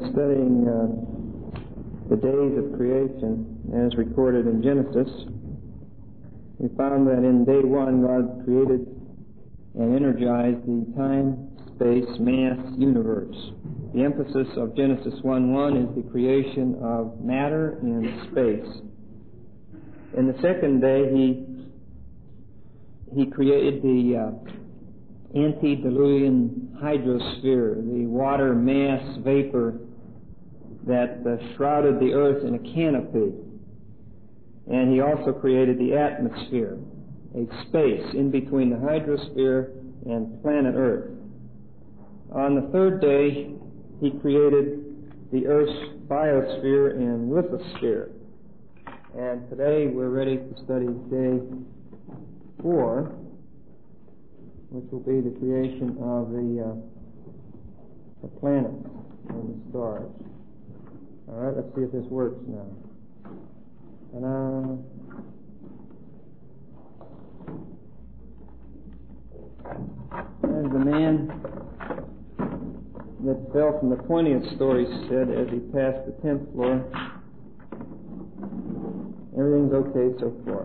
studying the days of creation as recorded in Genesis. We found that in day one, God created and energized the time, space, mass universe. The emphasis of Genesis 1:1 is the creation of matter and space. In the second day, he created the antediluvian hydrosphere, the water mass vapor that shrouded the earth in a canopy. And he also created the atmosphere, a space in between the hydrosphere and planet Earth. On the third day, he created the Earth's biosphere and lithosphere. And today we're ready to study day 4, which will be the creation of the planets and the stars. All right, let's see if this works now. Ta-da. As the man that fell from the 20th story said as he passed the 10th floor, everything's okay so far.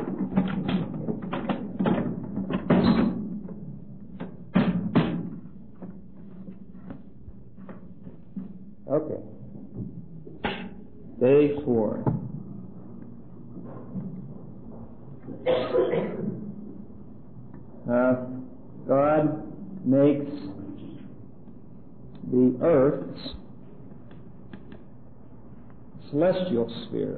Okay. Day 4. God makes the Earth's celestial sphere.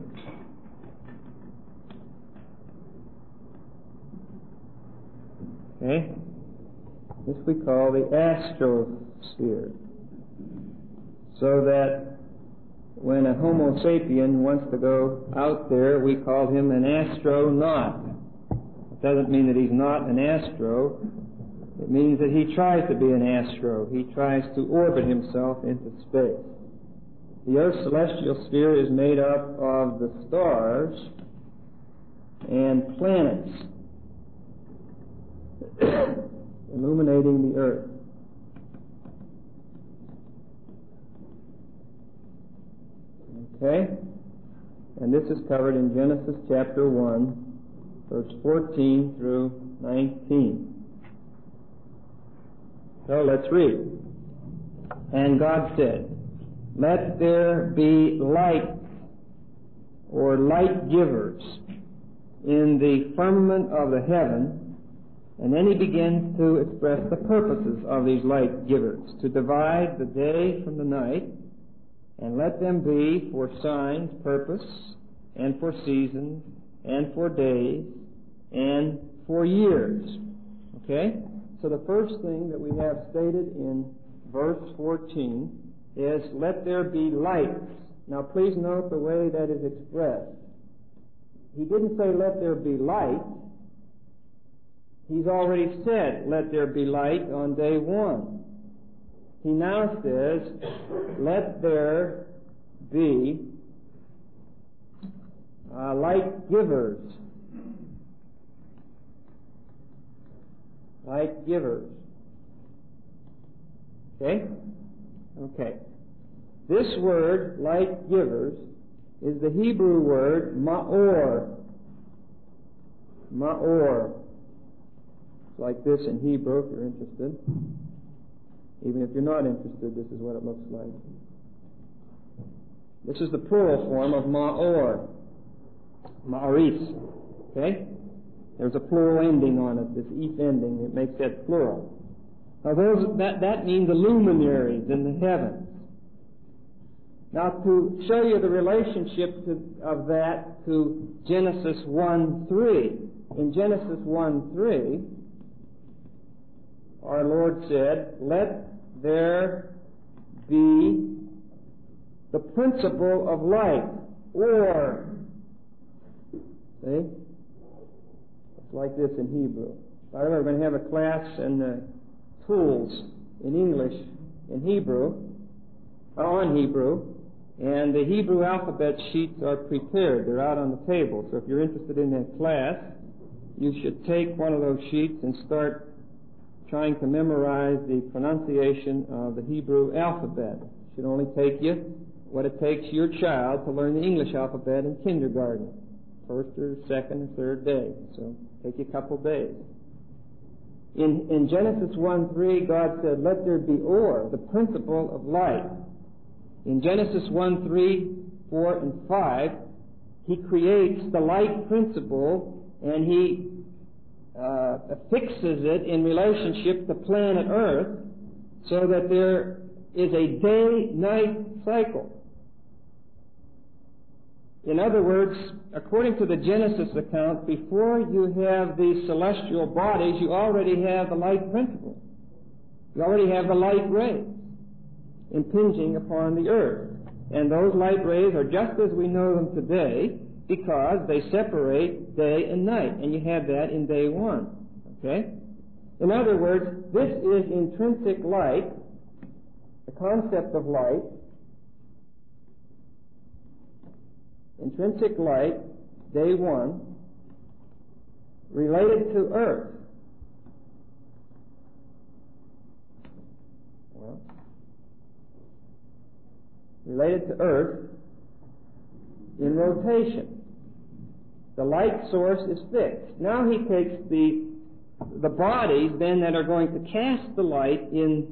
Okay? This we call the astrosphere. So that when a Homo sapien wants to go out there, we call him an astronaut. It doesn't mean that he's not an astro. It means that he tries to be an astro. He tries to orbit himself into space. The Earth's celestial sphere is made up of the stars and planets illuminating the Earth. Okay? And this is covered in Genesis chapter 1, verse 14 through 19. So let's read. And God said, "Let there be light, or light givers, in the firmament of the heaven." And then he begins to express the purposes of these light givers, to divide the day from the night, and let them be for signs, purpose, and for seasons, and for days, and for years. Okay? So the first thing that we have stated in verse 14 is, let there be lights. Now please note the way that is expressed. He didn't say, let there be light. He's already said, let there be light on day 1. He now says, let there be light givers. Light givers. Okay? Okay. This word, light givers, is the Hebrew word ma'or. Ma'or. It's like this in Hebrew, if you're interested. Even if you're not interested, this is what it looks like. This is the plural form of ma'or. Ma'aris. Okay? There's a plural ending on it, this "eth" ending. It makes that plural. Now, that means the luminaries in the heavens. Now, to show you the relationship of that to Genesis 1:3, in Genesis 1:3, our Lord said, let there be the principle of light, or, see? It's like this in Hebrew. By the way, we're going to have a class in tools in English in Hebrew, on Hebrew, and the Hebrew alphabet sheets are prepared. They're out on the table. So if you're interested in that class, you should take one of those sheets and start trying to memorize the pronunciation of the Hebrew alphabet should only take you what it takes your child to learn the English alphabet in kindergarten, first or second or third day. So take you a couple days. In Genesis 1:3, God said, "Let there be or," the principle of light. In Genesis 1:3, 4, and 5, He creates the light principle, and He fixes it in relationship to planet Earth so that there is a day-night cycle. In other words, according to the Genesis account, before you have these celestial bodies, you already have the light principle. You already have the light rays impinging upon the earth. And those light rays are just as we know them today because they separate day and night. And you have that in day one. Okay? In other words, this is intrinsic light, the concept of light. Intrinsic light, day one, related to earth. Well, related to earth in rotation. The light source is fixed. Now he takes the bodies then that are going to cast the light in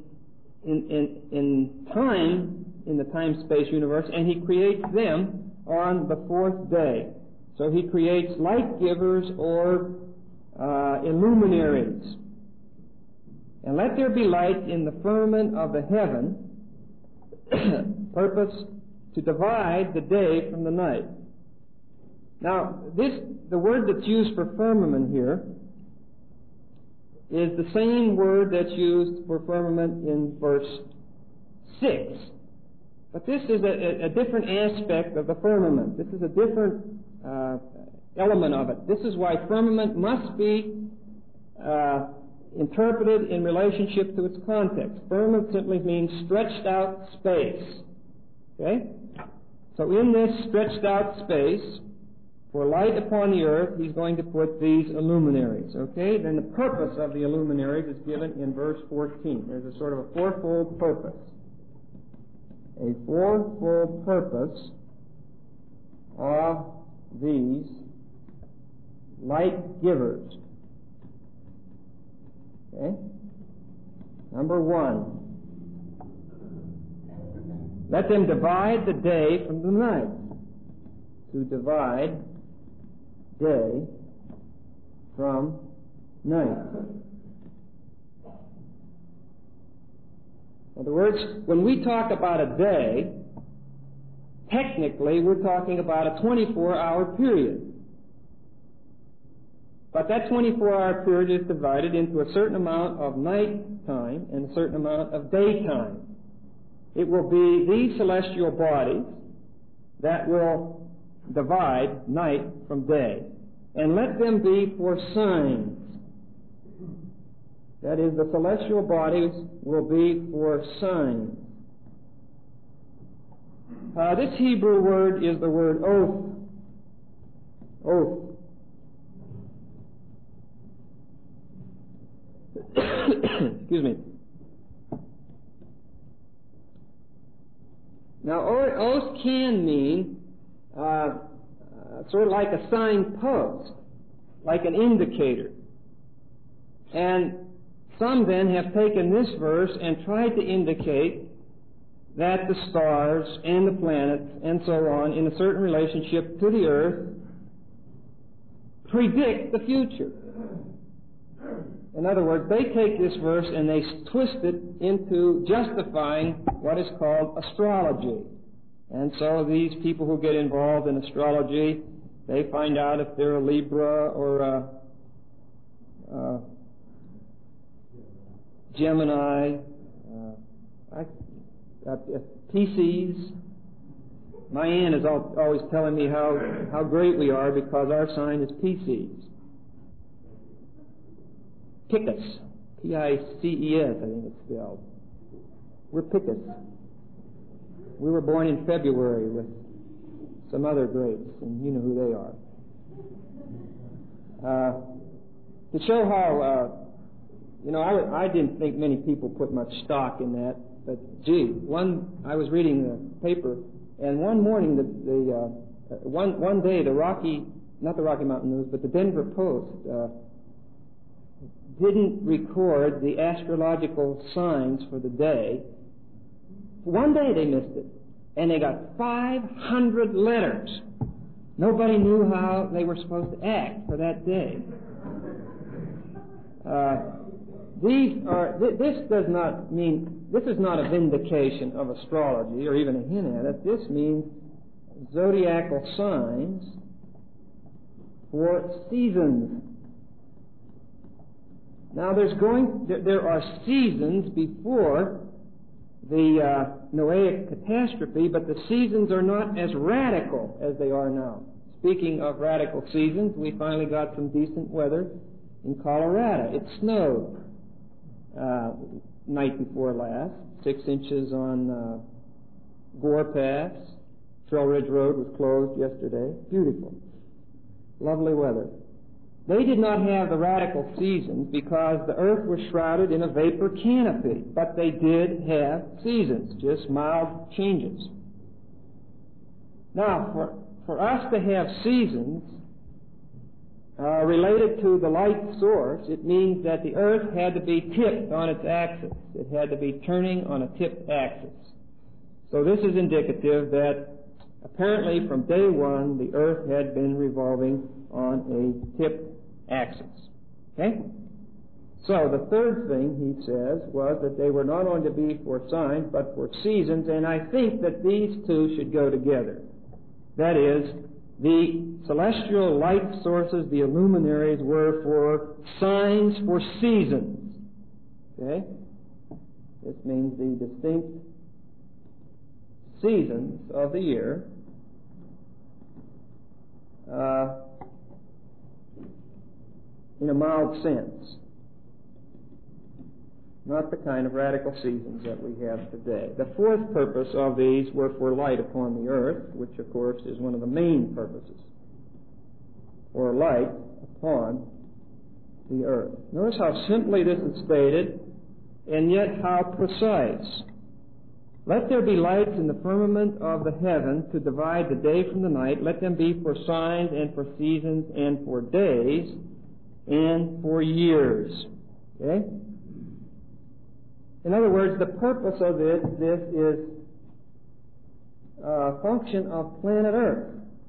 time, in the time-space universe, and he creates them on the fourth day. So he creates light givers or illuminaries. And let there be light in the firmament of the heaven, purpose to divide the day from the night. Now, the word that's used for firmament here is the same word that's used for firmament in verse 6. But this is a different aspect of the firmament. This is a different element of it. This is why firmament must be interpreted in relationship to its context. Firmament simply means stretched out space. Okay? So in this stretched out space, for light upon the earth, he's going to put these illuminaries. Okay? Then the purpose of the illuminaries is given in verse 14. There's a sort of a fourfold purpose. A fourfold purpose of these light givers. Okay? Number one, let them divide the day from the night. To divide day from night. In other words, when we talk about a day, technically we're talking about a 24-hour period. But that 24-hour period is divided into a certain amount of night time and a certain amount of daytime. It will be these celestial bodies that will divide night from day. And let them be for signs. That is, the celestial bodies will be for signs. This Hebrew word is the word oath. Oath. Excuse me. Now, oath can mean sort of like a signpost, like an indicator. And some then have taken this verse and tried to indicate that the stars and the planets and so on, in a certain relationship to the earth, predict the future. In other words, they take this verse and they twist it into justifying what is called astrology. And so these people who get involved in astrology, they find out if they're a Libra or a Gemini, Pisces. My aunt is always telling me how great we are because our sign is Pisces. Picus. P-I-C-E-S, I think it's spelled. We're Picus. We were born in February with some other grapes, and you know who they are. To show how, I didn't think many people put much stock in that. But gee, I was reading the paper, and one morning, one day, not the Rocky Mountain News, but the Denver Post didn't record the astrological signs for the day. One day they missed it, and they got 500 letters. Nobody knew how they were supposed to act for that day. This is not a vindication of astrology or even a hint at it. This means zodiacal signs for seasons. Now there are seasons before the Noahic catastrophe, but the seasons are not as radical as they are now. Speaking of radical seasons, we finally got some decent weather in Colorado. It snowed night before last, 6 inches on Gore Pass. Trail Ridge Road was closed yesterday. Beautiful. Lovely weather. They did not have the radical seasons because the earth was shrouded in a vapor canopy, but they did have seasons, just mild changes. Now, for us to have seasons related to the light source, it means that the earth had to be tipped on its axis. It had to be turning on a tipped axis. So this is indicative that apparently from day one the earth had been revolving on a tipped axis. Okay? So the third thing he says was that they were not only to be for signs but for seasons, and I think that these two should go together. That is, the celestial light sources, the luminaries, were for signs for seasons. Okay? This means the distinct seasons of the year in a mild sense. Not the kind of radical seasons that we have today. The fourth purpose of these were for light upon the earth, which of course is one of the main purposes. For light upon the earth. Notice how simply this is stated, and yet how precise. Let there be lights in the firmament of the heaven to divide the day from the night. Let them be for signs and for seasons and for days and for years. Okay? In other words, the purpose of this is a function of planet Earth.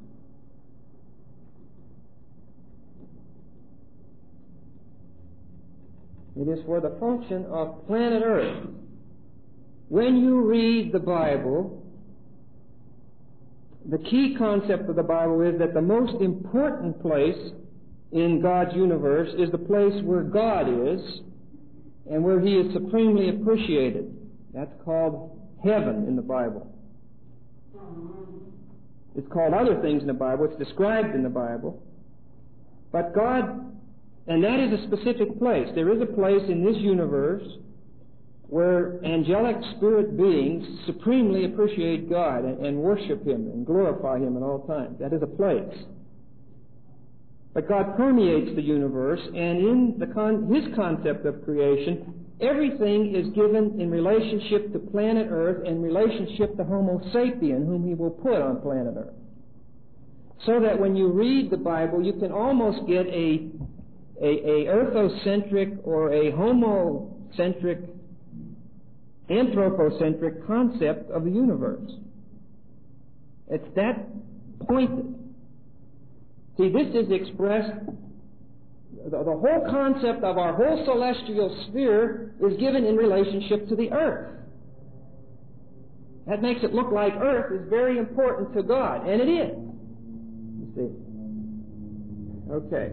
It is for the function of planet Earth. When you read the Bible, the key concept of the Bible is that the most important place in God's universe is the place where God is and where He is supremely appreciated. That's called heaven in the Bible. It's called other things in the Bible. It's described in the Bible. But God, and that is a specific place. There is a place in this universe where angelic spirit beings supremely appreciate God and worship Him and glorify Him at all times. That is a place. But God permeates the universe, and in His concept of creation, everything is given in relationship to planet Earth and relationship to Homo sapien, whom He will put on planet Earth. So that when you read the Bible, you can almost get a earthocentric or a homocentric, anthropocentric concept of the universe. It's that pointed. See, this is expressed, the whole concept of our whole celestial sphere is given in relationship to the earth. That makes it look like earth is very important to God, and it is. You see. Okay.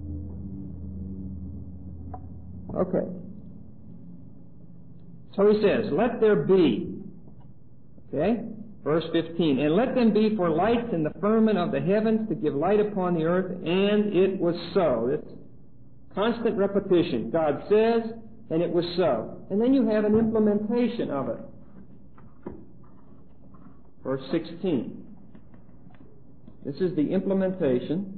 So he says, let there be. Okay? Verse 15, and let them be for lights in the firmament of the heavens to give light upon the earth, and it was so. It's constant repetition. God says, and it was so. And then you have an implementation of it. Verse 16. This is the implementation.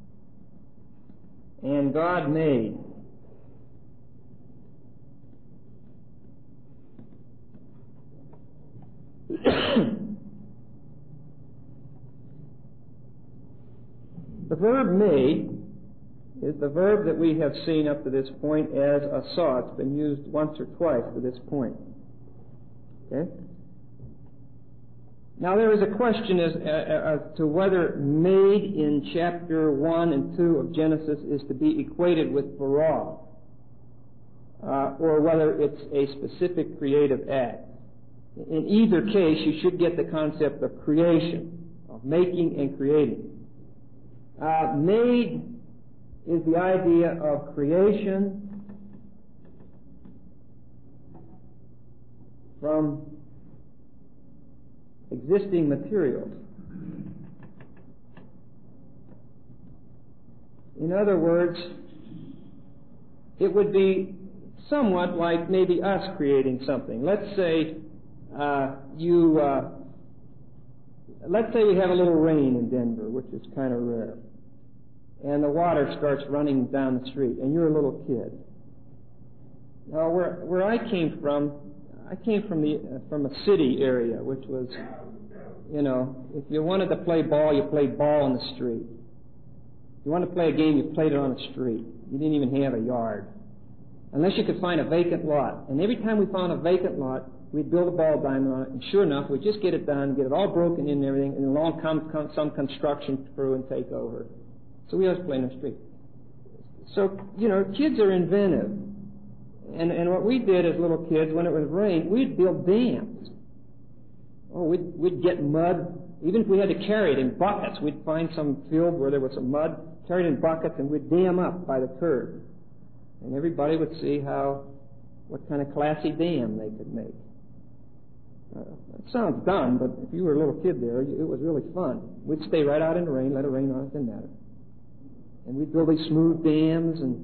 And God made. The verb made is the verb that we have seen up to this point as asa. It's been used once or twice to this point. Okay? Now there is a question as to whether made in chapter 1 and 2 of Genesis is to be equated with bara, or whether it's a specific creative act. In either case, you should get the concept of creation, of making and creating. Made is the idea of creation from existing materials. In other words, it would be somewhat like maybe us creating something. Let's say let's say we have a little rain in Denver, which is kind of rare, and the water starts running down the street, and you're a little kid. Now, where I came from a city area, which was, if you wanted to play ball, you played ball on the street. If you wanted to play a game, you played it on the street. You didn't even have a yard, unless you could find a vacant lot. And every time we found a vacant lot, we'd build a ball diamond on it, and sure enough, we'd just get it done, get it all broken in and everything, and along come some construction crew and take over. So we always play in the street. So, kids are inventive. And what we did as little kids, when it was rain, we'd build dams. Oh, we'd get mud. Even if we had to carry it in buckets, we'd find some field where there was some mud, carry it in buckets, and we'd dam up by the curb. And everybody would see what kind of classy dam they could make. It sounds dumb, but if you were a little kid there, it was really fun. We'd stay right out in the rain, let it rain on us, didn't matter. And we'd build these smooth dams, and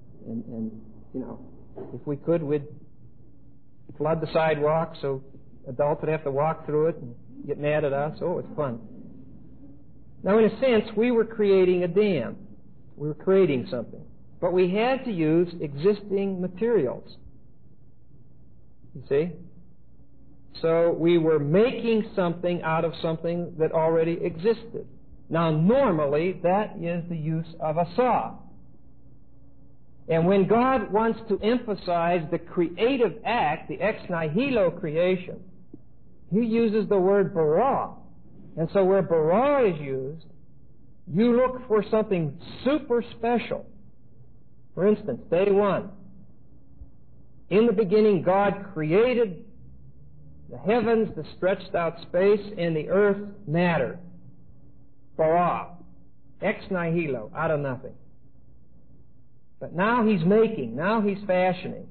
if we could, we'd flood the sidewalk so adults would have to walk through it and get mad at us. Oh, it's fun. Now, in a sense, we were creating a dam. We were creating something. But we had to use existing materials. You see? So we were making something out of something that already existed. Now, normally, that is the use of asa. And when God wants to emphasize the creative act, the ex nihilo creation, He uses the word bara. And so where bara is used, you look for something super special. For instance, day 1. In the beginning, God created the heavens, the stretched out space, and the earth, matter. Bara. Ex nihilo, out of nothing. But now He's making, now He's fashioning.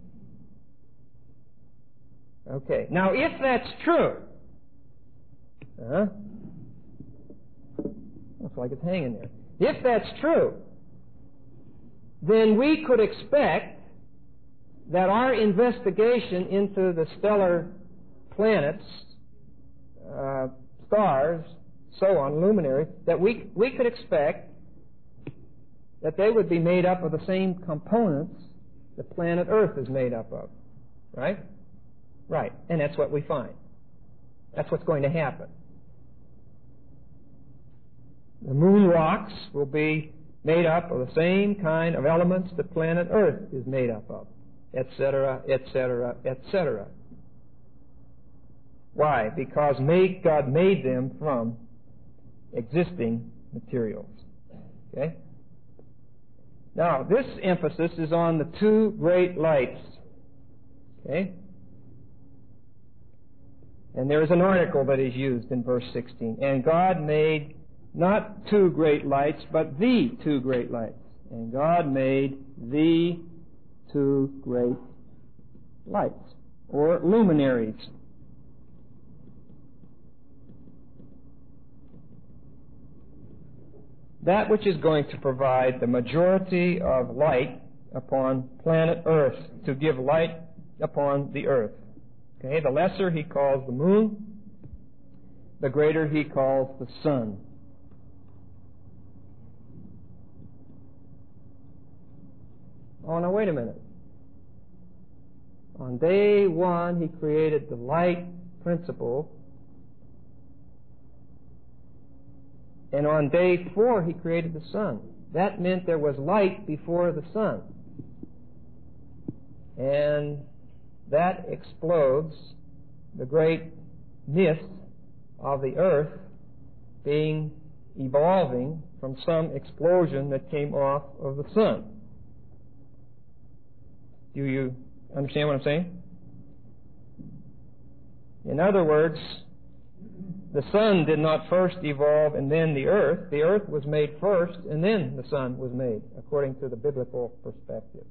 Okay, now if that's true, looks like it's hanging there. If that's true, then we could expect that our investigation into the stellar planets, stars, so on, luminaries, that we could expect that they would be made up of the same components the planet Earth is made up of. Right? Right. And that's what we find. That's what's going to happen. The moon rocks will be made up of the same kind of elements the planet Earth is made up of, etc., etc., etc. Why? Because God made them from existing materials. Okay? Now, this emphasis is on the 2 great lights. Okay? And there is an article that is used in verse 16. And God made not 2 great lights, but the 2 great lights. And God made the 2 great lights, or luminaries. That which is going to provide the majority of light upon planet Earth, to give light upon the earth. Okay, the lesser He calls the moon, the greater He calls the sun. Oh, now wait a minute. On day 1, He created the light principle And on day 4, He created the sun. That meant there was light before the sun. And that explodes the great myth of the earth evolving from some explosion that came off of the sun. Do you understand what I'm saying? In other words, the sun did not first evolve and then the earth. The earth was made first and then the sun was made, according to the biblical perspective.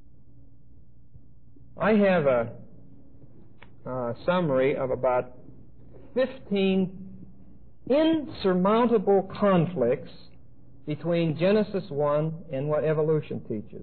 I have a summary of about 15 insurmountable conflicts between Genesis 1 and what evolution teaches.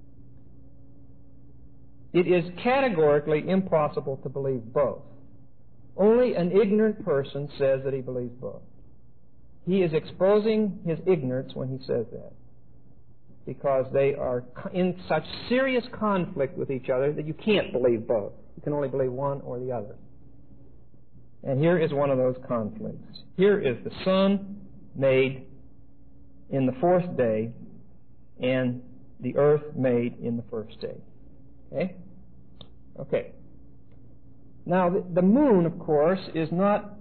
It is categorically impossible to believe both. Only an ignorant person says that he believes both. He is exposing his ignorance when he says that, because they are in such serious conflict with each other that you can't believe both. You can only believe one or the other. And here is one of those conflicts. Here is the sun made in the 4th day and the earth made in the 1st day. Okay? Okay. Now, the moon, of course, is not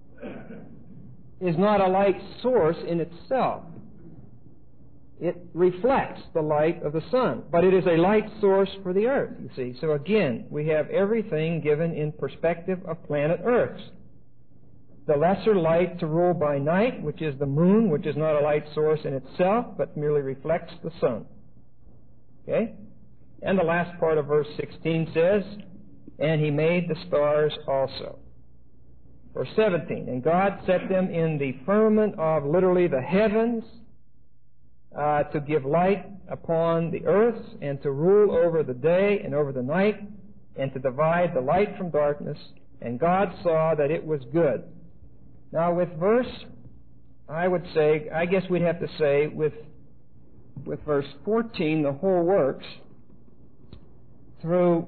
a light source in itself. It reflects the light of the sun, but it is a light source for the earth, you see. So again, we have everything given in perspective of planet Earth. The lesser light to rule by night, which is the moon, which is not a light source in itself, but merely reflects the sun. Okay? And the last part of verse 16 says, and He made the stars also. Verse 17, and God set them in the firmament of literally the heavens, to give light upon the earth, and to rule over the day and over the night, and to divide the light from darkness. And God saw that it was good. Now with verse, I guess we'd have to say with verse 14, the whole works, through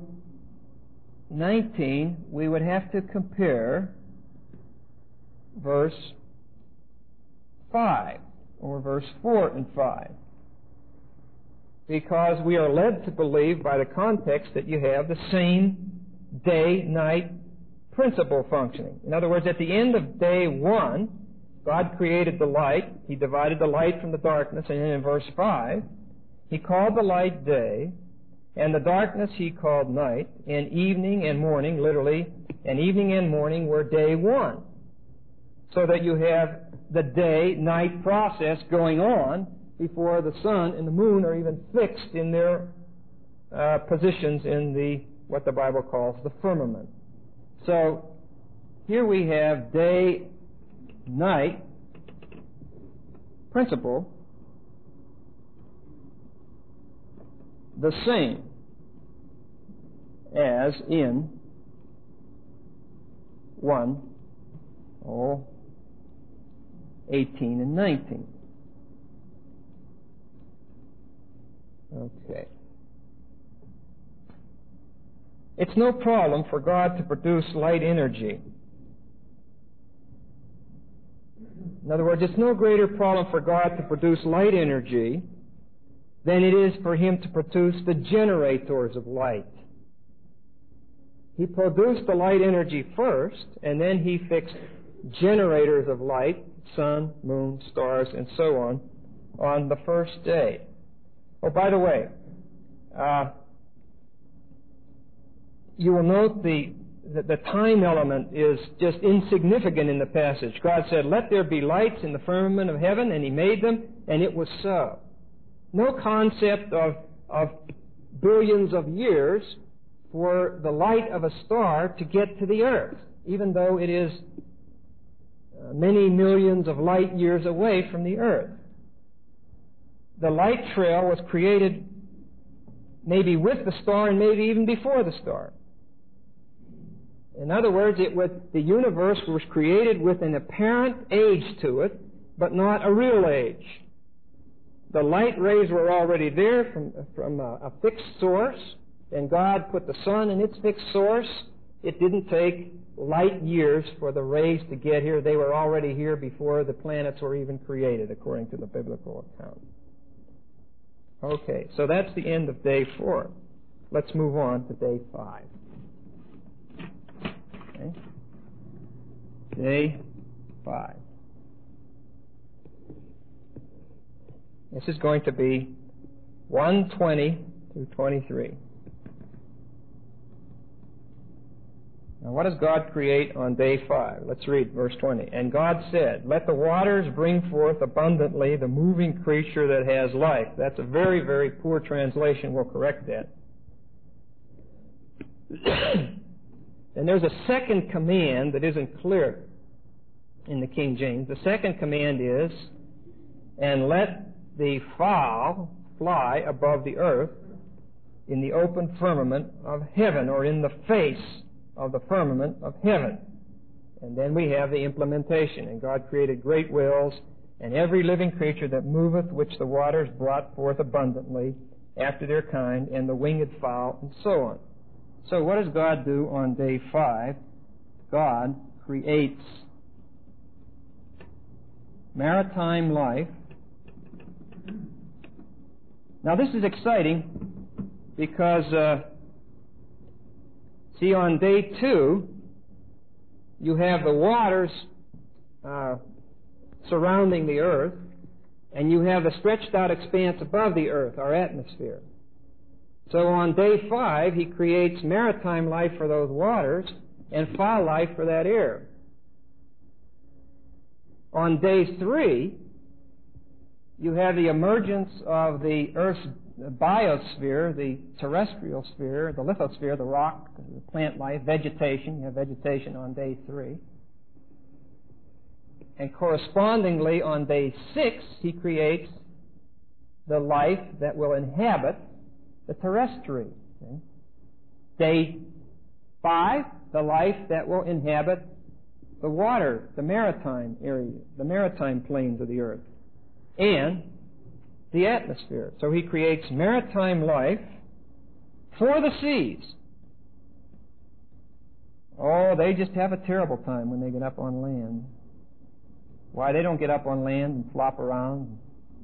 19, we would have to compare verse 5. Or verse 4 and 5. Because we are led to believe by the context that you have the same day-night principle functioning. In other words, at the end of day 1, God created the light. He divided the light from the darkness. And then in verse 5, He called the light day, and the darkness He called night, and evening and morning, literally, and evening and morning were day 1. So that you have the day-night process going on before the sun and the moon are even fixed in their positions in what the Bible calls the firmament. So here we have day-night principle the same as in 18 and 19. Okay. It's no problem for God to produce light energy. In other words, it's no greater problem for God to produce light energy than it is for Him to produce the generators of light. He produced the light energy first, and then He fixed generators of light, sun, moon, stars, and so on the 1st day. Oh, by the way, you will note the time element is just insignificant in the passage. God said, let there be lights in the firmament of heaven, and He made them, and it was so. No concept of billions of years for the light of a star to get to the earth, even though it is many millions of light years away from the earth. The light trail was created maybe with the star and maybe even before the star. In other words, the universe was created with an apparent age to it, but not a real age. The light rays were already there from a fixed source, and God put the sun in its fixed source. It didn't take light years for the rays to get here. They were already here before the planets were even created, according to the biblical account. Okay, so that's the end of day 4. Let's move on to day 5. Okay. Day 5. This is going to be 1:20 through 23. Now, what does God create on day 5? Let's read verse 20. And God said, "Let the waters bring forth abundantly the moving creature that has life." That's a very, very poor translation. We'll correct that. And there's a second command that isn't clear in the King James. The second command is, "And let the fowl fly above the earth in the open firmament of heaven," or in the face of the firmament of heaven. And then we have the implementation. "And God created great whales, and every living creature that moveth, which the waters brought forth abundantly, after their kind, and the winged fowl," and so on. So what does God do on day 5? God creates maritime life. Now this is exciting because, see, on day 2, you have the waters surrounding the earth, and you have the stretched out expanse above the earth, our atmosphere. So on day 5, he creates maritime life for those waters and fowl life for that air. On day 3, you have the emergence of the Earth's biosphere, the terrestrial sphere, the lithosphere, the rock, the plant life, vegetation. You have vegetation on day 3. And correspondingly, on day 6, he creates the life that will inhabit the terrestrial. Okay? Day 5, the life that will inhabit the water, the maritime area, the maritime plains of the earth, and the atmosphere. So he creates maritime life for the seas. Oh, they just have a terrible time when they get up on land. Why, they don't get up on land and flop around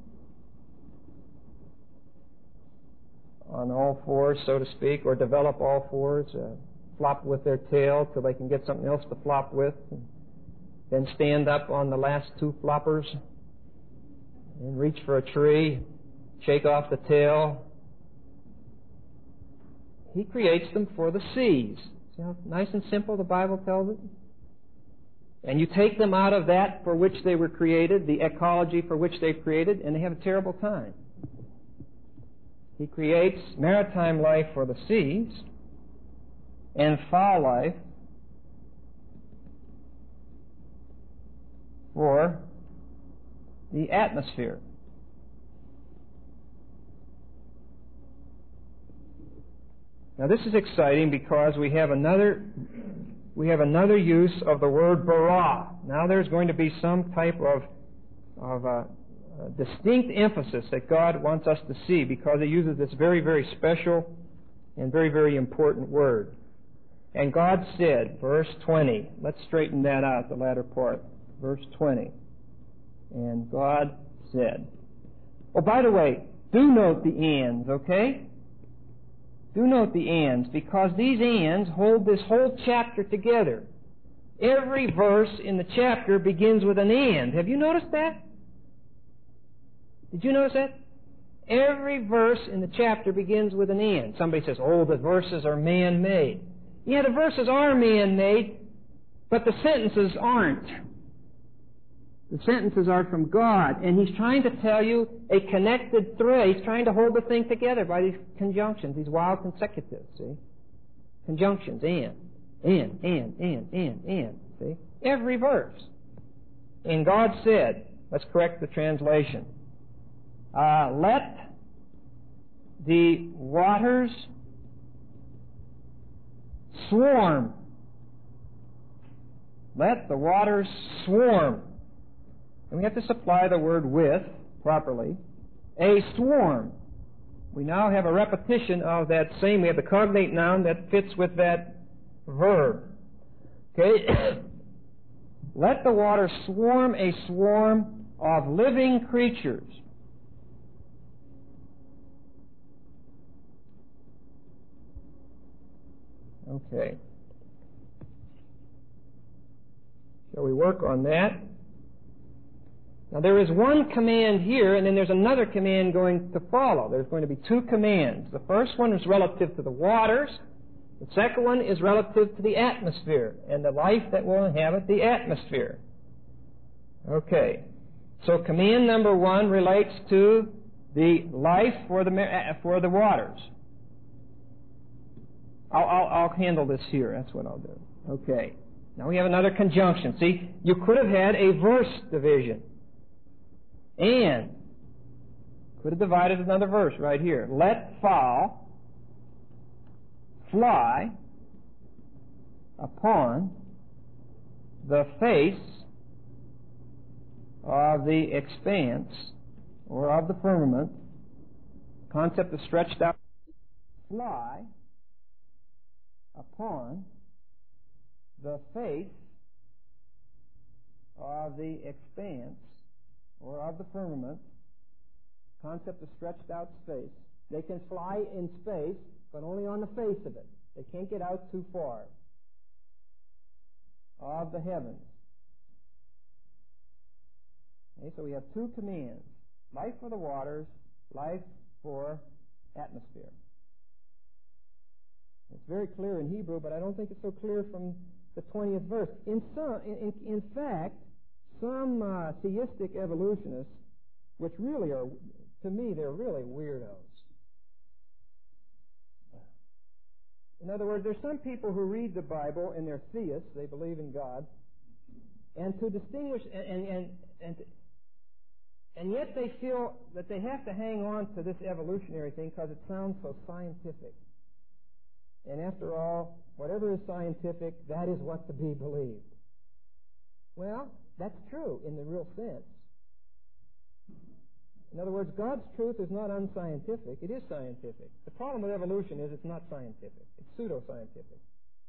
on all fours, so to speak, or develop all fours, flop with their tail till they can get something else to flop with, and then stand up on the last 2 floppers and reach for a tree, shake off the tail. He creates them for the seas. See how nice and simple the Bible tells it? And you take them out of that for which they were created, the ecology for which they created, and they have a terrible time. He creates maritime life for the seas and fowl life for the atmosphere. Now this is exciting because we have another use of the word bara. Now there's going to be some type of distinct emphasis that God wants us to see because he uses this very, very special and very, very important word. And God said, verse 20. Let's straighten that out, the latter part. Verse 20. And God said. Oh, by the way, do note the ands, okay? Do note the ands, because these ands hold this whole chapter together. Every verse in the chapter begins with an and. Have you noticed that? Did you notice that? Every verse in the chapter begins with an and. Somebody says, oh, the verses are man-made. Yeah, the verses are man-made, but the sentences aren't. The sentences are from God, and he's trying to tell you a connected thread. He's trying to hold the thing together by these conjunctions, these wild consecutives, see? Conjunctions, and, see? Every verse. And God said, let's correct the translation, let the waters swarm. Let the waters swarm. And we have to supply the word with, properly, a swarm. We now have a repetition of that same, we have the cognate noun that fits with that verb. Okay? Let the water swarm a swarm of living creatures. Okay. Shall we work on that? Now there is one command here, and then there's another command going to follow. There's going to be two commands. The first one is relative to the waters. The second one is relative to the atmosphere and the life that will inhabit the atmosphere. Okay. So command number one relates to the life for the waters. I'll handle this here. That's what I'll do. Okay. Now we have another conjunction. See, you could have had a verse division. And could have divided another verse right here. Let fowl fly upon the face of the expanse or of the firmament. Concept of stretched out. Fly upon the face of the expanse or of the firmament. Concept of stretched out space. They can fly in space, but only on the face of it. They can't get out too far. Of the heavens. Okay, so we have two commands. Life for the waters, life for atmosphere. It's very clear in Hebrew, but I don't think it's so clear from the 20th verse. In fact, some theistic evolutionists, which really are, to me, they're really weirdos. In other words, there's some people who read the Bible and they're theists, they believe in God, and to distinguish, and yet they feel that they have to hang on to this evolutionary thing because it sounds so scientific. And after all, whatever is scientific, that is what to be believed. Well, that's true in the real sense. In other words, God's truth is not unscientific. It is scientific. The problem with evolution is it's not scientific. It's pseudoscientific.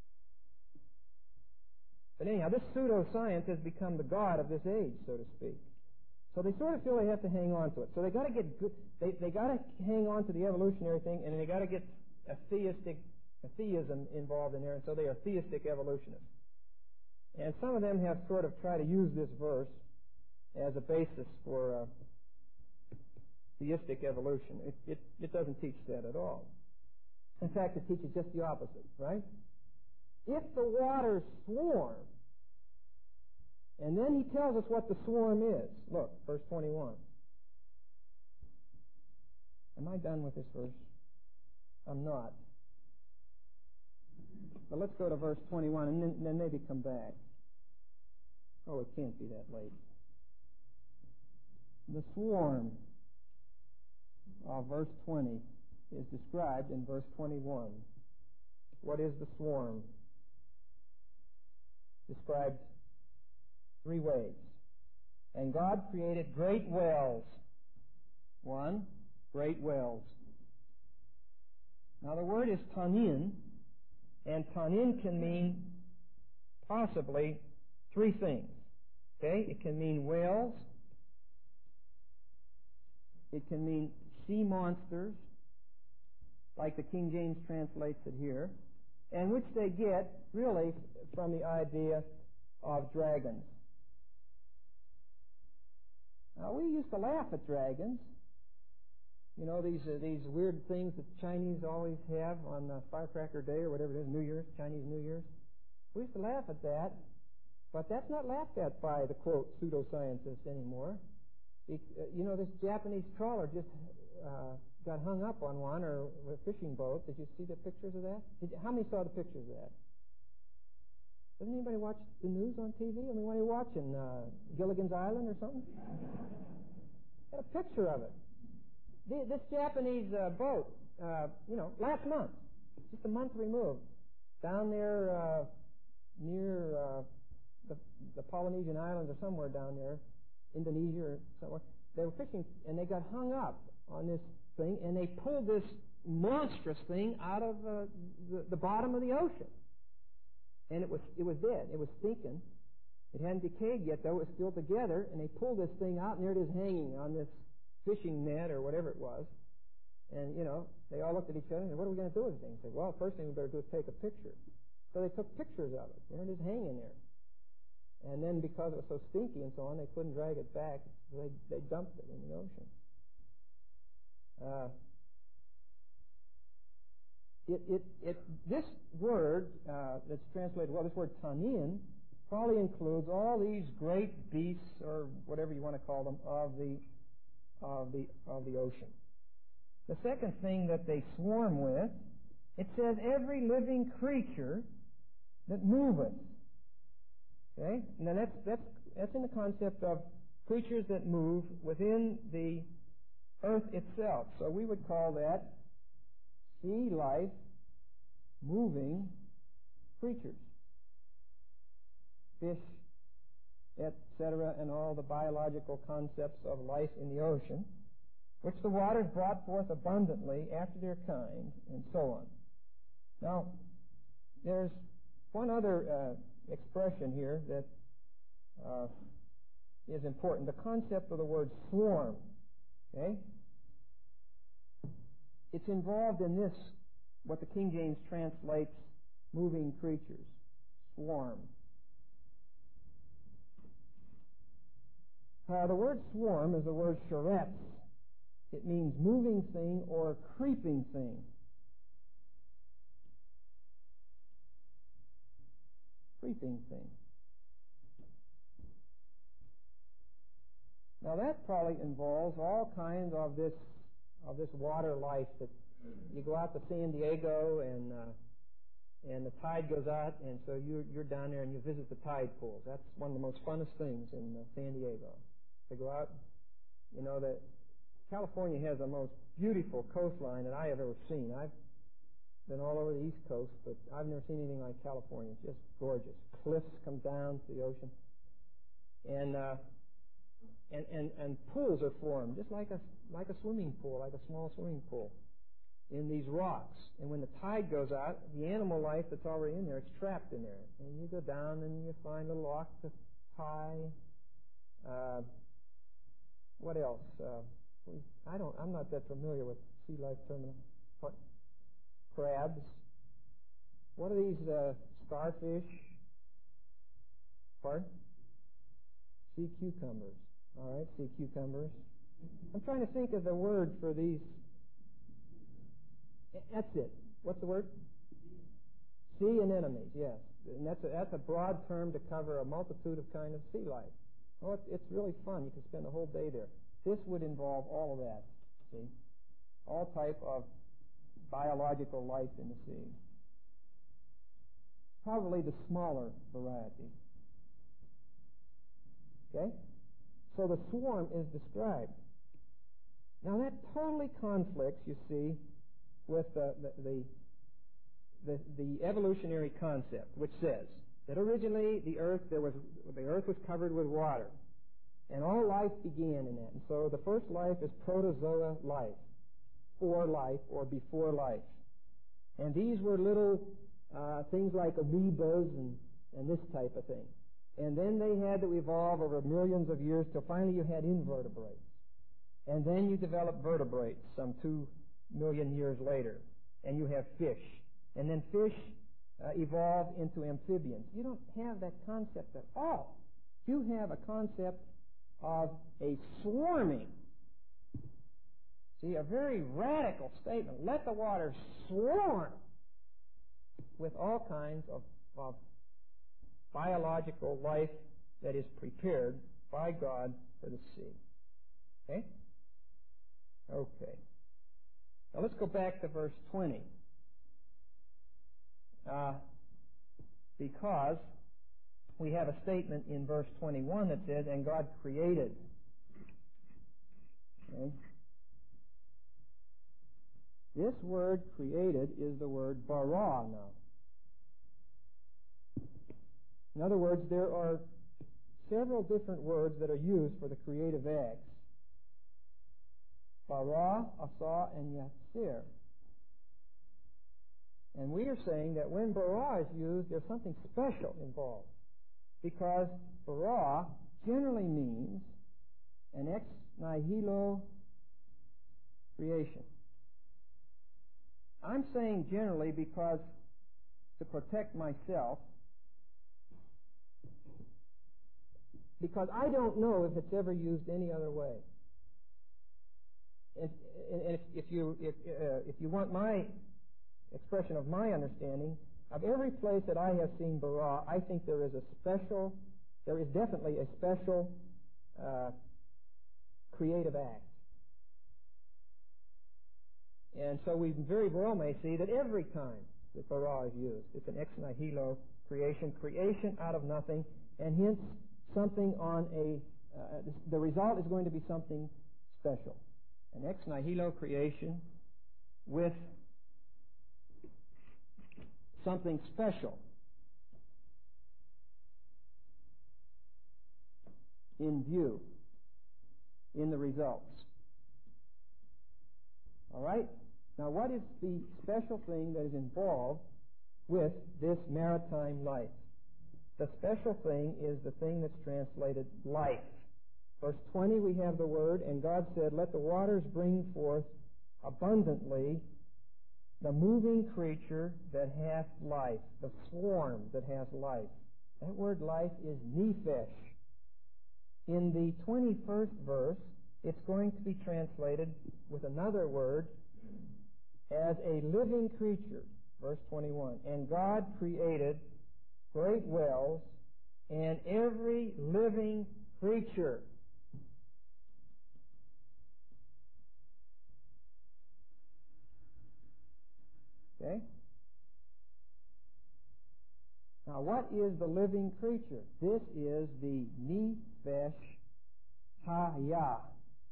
But anyhow, this pseudoscience has become the god of this age, so to speak. So they sort of feel they have to hang on to it. So they got to get good. They got to hang on to the evolutionary thing, and they got to get a theism involved in there, and so they are theistic evolutionists. And some of them have sort of tried to use this verse as a basis for theistic evolution. It doesn't teach that at all. In fact, it teaches just the opposite, right? If the waters swarm, and then he tells us what the swarm is. Look, verse 21. Am I done with this verse? I'm not. But let's go to verse 21 and then maybe come back. Oh, it can't be that late. The swarm of verse 20 is described in verse 21. What is the swarm? Described three ways. And God created great wells. One, great wells. Now the word is tanin, and tanin can mean possibly three things. Okay? It can mean wells. It can mean sea monsters, like the King James translates it here, and which they get really from the idea of dragons. Now, we used to laugh at dragons. You know, these weird things that the Chinese always have on Firecracker Day or whatever it is, New Year's, Chinese New Year's. We used to laugh at that, but that's not laughed at by the, quote, pseudoscientists anymore. You know, this Japanese trawler just got hung up on one, or a fishing boat. Did you see the pictures of that? How many saw the pictures of that? Doesn't anybody watch the news on TV? I mean, what are you watching? Gilligan's Island or something? Got a picture of it. This Japanese boat, last month, just a month removed, down there near the Polynesian Islands or somewhere down there, Indonesia or somewhere. They were fishing, and they got hung up on this thing, and they pulled this monstrous thing out of the bottom of the ocean. And it was dead. It was stinking. It hadn't decayed yet, though. It was still together, and they pulled this thing out, and there it is hanging on this fishing net or whatever it was. And, they all looked at each other and said, what are we going to do with this thing? They said, well, first thing we better do is take a picture. So they took pictures of it. There it is hanging there. And then because it was so stinky and so on, they couldn't drag it back. So they dumped it in the ocean. This word that's translated, this word tanin, probably includes all these great beasts, or whatever you want to call them, of the ocean. The second thing that they swarm with, it says every living creature that moveth. Okay? Now that's in the concept of creatures that move within the earth itself. So we would call that sea life, moving creatures. Fish, etc., and all the biological concepts of life in the ocean, which the waters brought forth abundantly after their kind, and so on. Now, there's one other expression here that is important. The concept of the word swarm. Okay? It's involved in this, what the King James translates moving creatures. Swarm. The word swarm is the word sheretz. It means moving thing or creeping thing. Creeping thing. Now that probably involves all kinds of this water life that you go out to San Diego and the tide goes out, and so you're down there and you visit the tide pools. That's one of the most funnest things in San Diego. To go out, that California has the most beautiful coastline that I have ever seen. I've been all over the East Coast, but I've never seen anything like California. It's just gorgeous. Cliffs come down to the ocean, and pools are formed, just like a swimming pool, like a small swimming pool, in these rocks. And when the tide goes out, the animal life that's already in there, it's trapped in there. And you go down and you find little octopi. What else? I'm not that familiar with sea life terminal. What? Crabs. What are these starfish? Pardon? Sea cucumbers. All right, sea cucumbers. I'm trying to think of the word for these. That's it. What's the word? Sea anemones, yes. And that's a broad term to cover a multitude of kind of sea life. Oh, it's really fun. You can spend the whole day there. This would involve all of that, see? All type of biological life in the sea. Probably the smaller variety. Okay? So the swarm is described. Now that totally conflicts, you see, with the evolutionary concept, which says that originally the earth was covered with water, and all life began in that. And so the first life is protozoa life, or life, or before life. And these were little things like amoebas and this type of thing. And then they had to evolve over millions of years till finally you had invertebrates. And then you develop vertebrates some 2 million years later. And you have fish. And then fish evolve into amphibians. You don't have that concept at all. You have a concept of a swarming. See, a very radical statement. Let the water swarm with all kinds of biological life that is prepared by God for the sea. Okay? Okay. Now let's go back to verse 20. Because we have a statement in verse 21 that says, and God created. Okay? This word created is the word bara now. In other words, there are several different words that are used for the creative acts. Bara, asa, and yatsir. And we are saying that when bara is used, there's something special involved. Because bara generally means an ex nihilo creation. I'm saying generally because to protect myself, because I don't know if it's ever used any other way. And if you want my expression of my understanding, of every place that I have seen bara, I think there is definitely a special creative act. And so we very well may see that every time that bara is used, it's an ex nihilo creation out of nothing, and hence something the result is going to be something special. An ex nihilo creation with something special in view in the results. All right? Now, what is the special thing that is involved with this maritime life? The special thing is the thing that's translated life. Verse 20, we have the word, and God said, "Let the waters bring forth abundantly the moving creature that hath life," the swarm that has life. That word life is nephesh. In the 21st verse, it's going to be translated with another word as a living creature. Verse 21, "And God created great whales and every living creature." Okay? Now, what is the living creature? This is the Nephesh Hayah.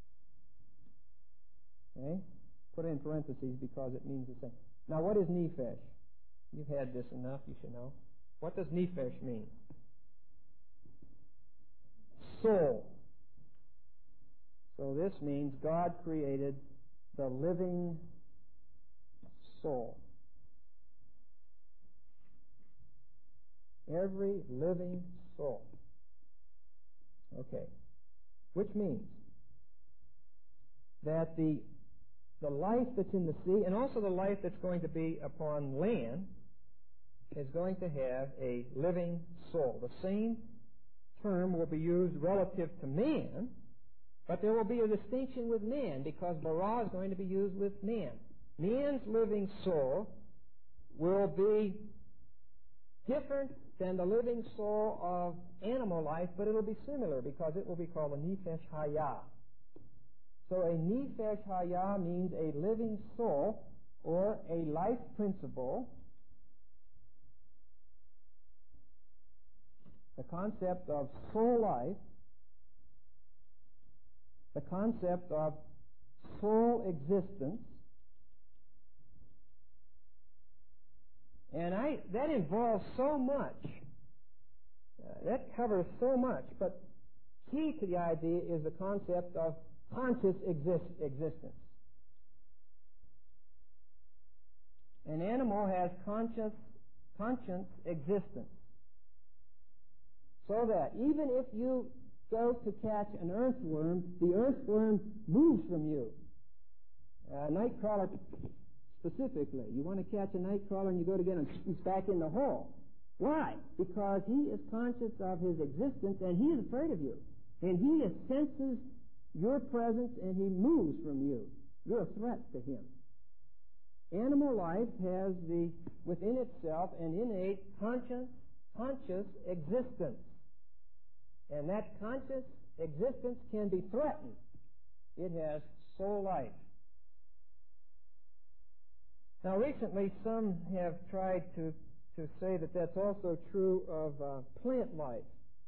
Okay? Put it in parentheses because it means the same. Now, what is Nephesh? You've had this enough, you should know. What does Nephesh mean? Soul. So this means God created the living soul. Every living soul. Okay. Which means that the life that's in the sea and also the life that's going to be upon land is going to have a living soul. The same term will be used relative to man, but there will be a distinction with man because bara is going to be used with man. Man's living soul will be different than the living soul of animal life, but it will be similar because it will be called a Nephesh Hayah. So a Nephesh Hayah means a living soul or a life principle. The concept of soul life, the concept of soul existence, and that involves so much. That covers so much, but key to the idea is the concept of conscious existence. An animal has conscious existence. So that even if you go to catch an earthworm, the earthworm moves from you. A nightcrawler specifically. You want to catch a nightcrawler and you go to get him, he's back in the hole. Why? Because he is conscious of his existence and he is afraid of you. And he senses your presence and he moves from you. You're a threat to him. Animal life has within itself an innate conscious existence. And that conscious existence can be threatened. It has soul life. Now, recently, some have tried to say that that's also true of plant life.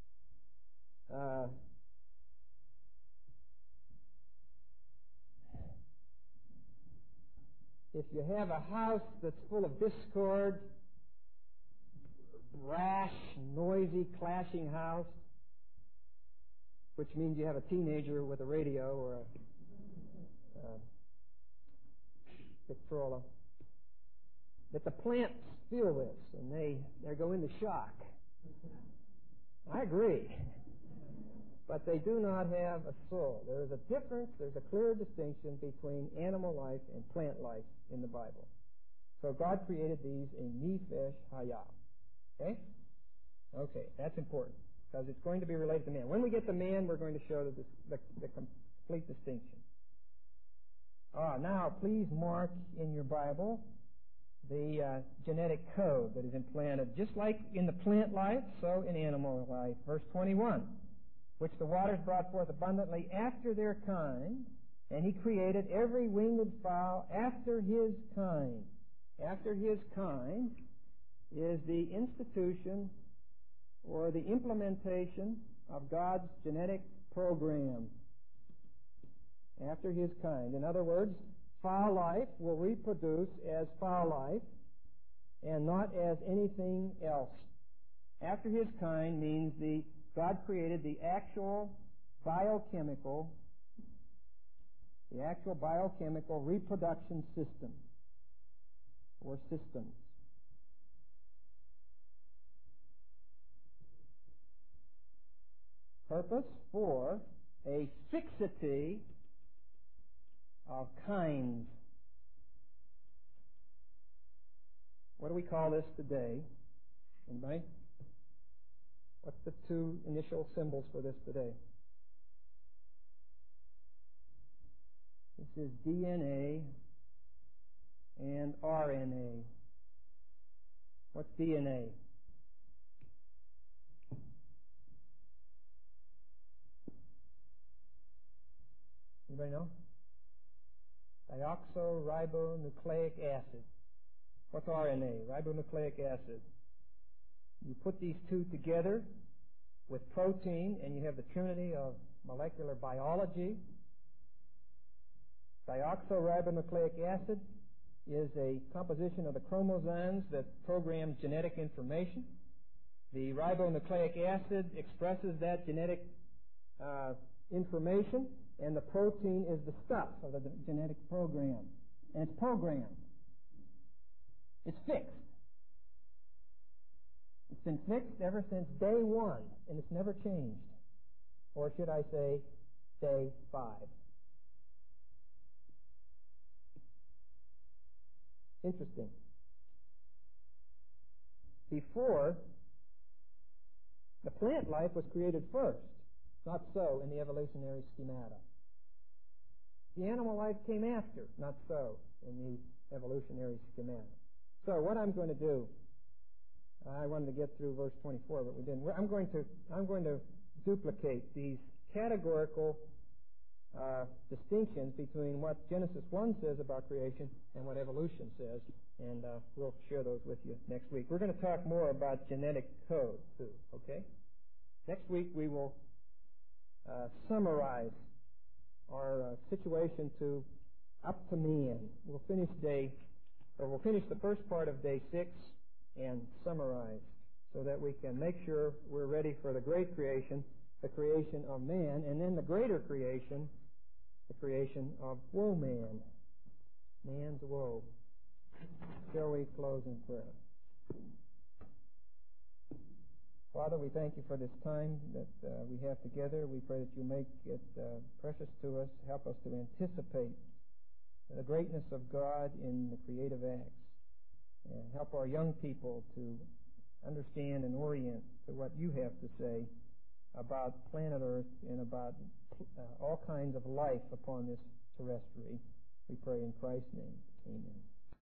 If you have a house that's full of discord, rash, noisy, clashing house, which means you have a teenager with a radio or a Victrola. that the plants feel this, and they go into shock. I agree. But they do not have a soul. There is a difference, there's a clear distinction between animal life and plant life in the Bible. So God created these in Nefesh Hayah. Okay? Okay, that's important, because it's going to be related to man. When we get to man, we're going to show the complete distinction. Now, please mark in your Bible the genetic code that is implanted, just like in the plant life, so in animal life. Verse 21, which the waters brought forth abundantly after their kind, and he created every winged fowl after his kind. After his kind is the institution or the implementation of God's genetic program. After his kind. In other words, fowl life will reproduce as fowl life and not as anything else. After his kind means God created the actual biochemical reproduction system or systems. Purpose for a fixity of kinds. What do we call this today? Anybody? What's the two initial symbols for this today? This is DNA and RNA. What's DNA? Anybody know? Deoxyribonucleic acid. What's RNA? Ribonucleic acid. You put these two together with protein, and you have the trinity of molecular biology. Deoxyribonucleic acid is a composition of the chromosomes that program genetic information. The ribonucleic acid expresses that genetic information, and the protein is the stuff of the genetic program. And it's programmed. It's fixed. It's been fixed ever since day one, and it's never changed. Or should I say, day 5. Interesting. Before, the plant life was created first. Not so in the evolutionary schemata. The animal life came after. Not so in the evolutionary schemata. So what I'm going to do, I wanted to get through verse 24, but we didn't. I'm going to duplicate these categorical distinctions between what Genesis 1 says about creation and what evolution says, and we'll share those with you next week. We're going to talk more about genetic code, too, okay? Next week we will summarize our situation up to man. We'll finish the first part of day 6 and summarize so that we can make sure we're ready for the great creation, the creation of man, and then the greater creation, the creation of woe-man, man's woe. Shall we close in prayer? Father, we thank you for this time that we have together. We pray that you make it precious to us. Help us to anticipate the greatness of God in the creative acts. And help our young people to understand and orient to what you have to say about planet Earth and about all kinds of life upon this terrestrial. We pray in Christ's name. Amen.